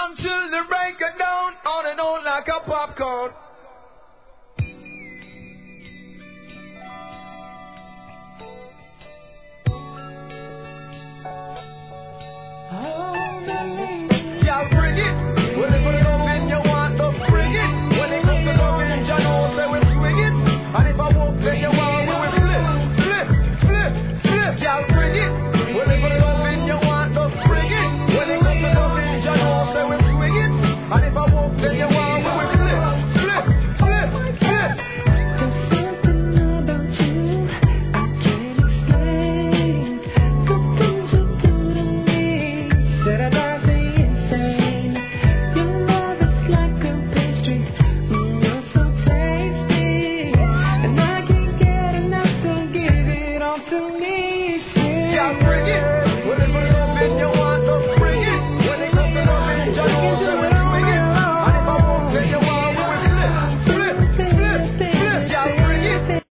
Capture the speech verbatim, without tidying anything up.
on till the break of dawn, on and on like a popcorn.